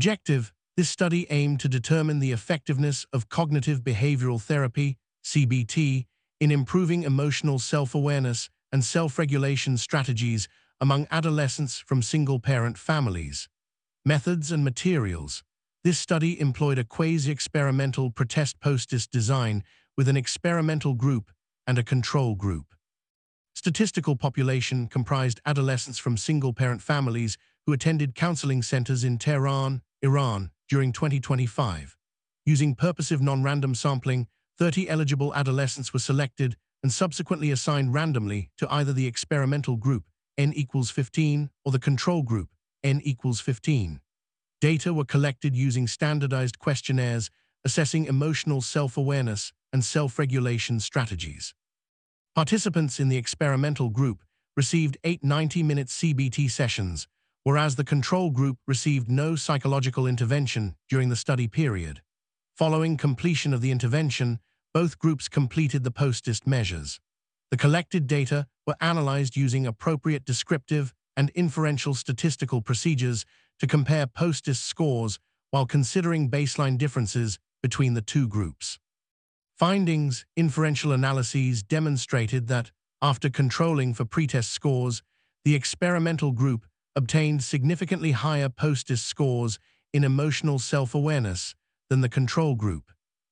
Objective: this study aimed to determine the effectiveness of cognitive behavioral therapy, CBT, in improving emotional self-awareness and self-regulation strategies among adolescents from single-parent families. Methods and materials: this study employed a quasi-experimental pretest-post-test design with an experimental group and a control group. Statistical population comprised adolescents from single-parent families who attended counseling centers in Tehran, Iran, during 2025. Using purposive non-random sampling, 30 eligible adolescents were selected and subsequently assigned randomly to either the experimental group, n equals 15, or the control group, n equals 15. Data were collected using standardized questionnaires assessing emotional self-awareness and self-regulation strategies. Participants in the experimental group received 8 90-minute CBT sessions, whereas the control group received no psychological intervention during the study period. Following completion of the intervention, both groups completed the post-test measures. The collected data were analyzed using appropriate descriptive and inferential statistical procedures to compare post-test scores while considering baseline differences between the two groups. Findings: inferential analyses demonstrated that, after controlling for pretest scores, the experimental group obtained significantly higher post-test scores in emotional self-awareness than the control group.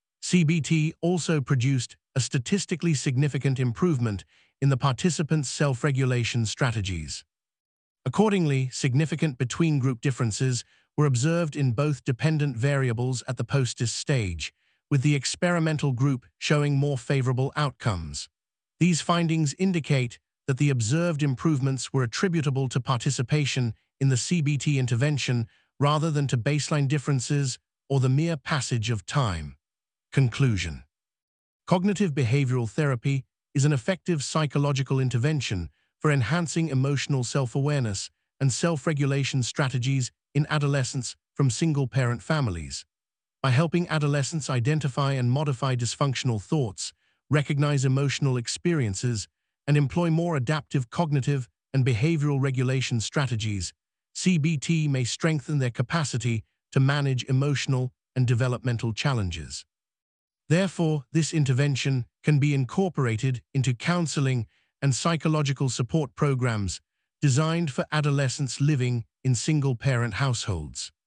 CBT also produced a statistically significant improvement in the participants' self-regulation strategies. Accordingly, significant between-group differences were observed in both dependent variables at the post-test stage, with the experimental group showing more favorable outcomes. These findings indicate that the observed improvements were attributable to participation in the CBT intervention rather than to baseline differences or the mere passage of time. Conclusion: cognitive behavioral therapy is an effective psychological intervention for enhancing emotional self-awareness and self-regulation strategies in adolescents from single-parent families. By helping adolescents identify and modify dysfunctional thoughts, recognize emotional experiences, and employ more adaptive cognitive and behavioral regulation strategies, CBT may strengthen their capacity to manage emotional and developmental challenges. Therefore, this intervention can be incorporated into counseling and psychological support programs designed for adolescents living in single-parent households.